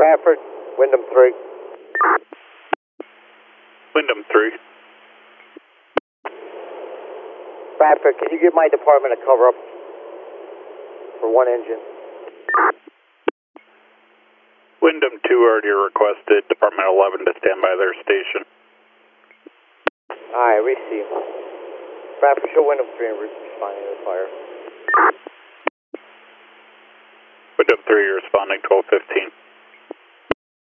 Bradford, Wyndham 3. Wyndham 3. Bradford, can you give my department a cover up for one engine? Wyndham 2 already requested Department 11 to stand by their station. Alright, receive. Bradford, show Wyndham 3 and responding to the fire. Wyndham 3 responding 1215.